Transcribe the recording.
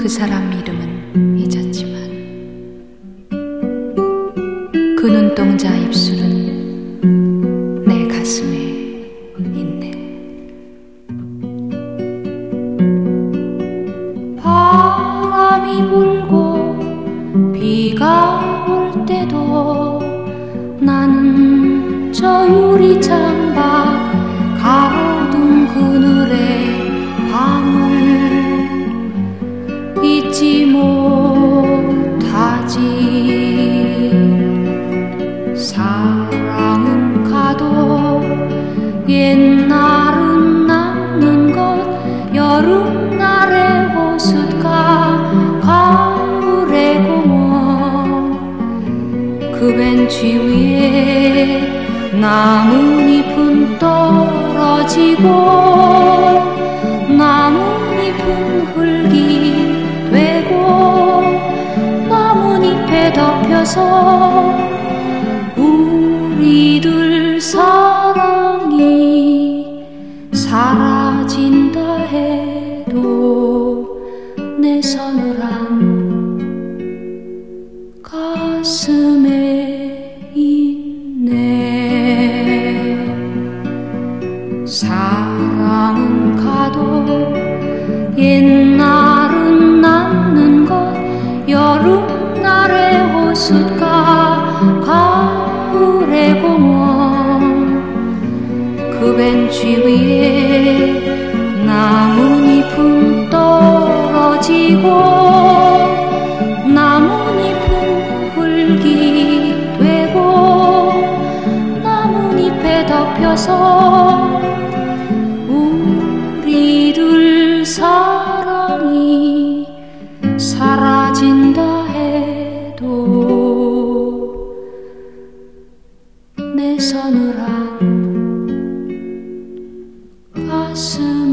그 사람 이름은 잊었지만 그 눈동자 입술은 내 가슴에 있네. 바람이 불고 비가 올 때도 나는 저 유리창밖 가로등 그늘의 밤을 잊지 못하지. 사랑은 가도 옛날은 남는 것 여름날의 호숫가 가을의 공원 그 벤치 위에 나뭇잎은 떨어지고 나뭇잎은 흙이 되고 나뭇잎에 덮여서 우리들 사랑이 사라진다 해도 내 서늘한 가슴에 있네. 사랑은 가도 옛날은 남는 것 여름날의 호숫가 가을의 공원 그 벤치 위에 나뭇잎은 떨어지고 나뭇잎은 흙이 되고 나뭇잎에 덮여서 우리들 사랑이 사라진다 해도 내 서늘한 가슴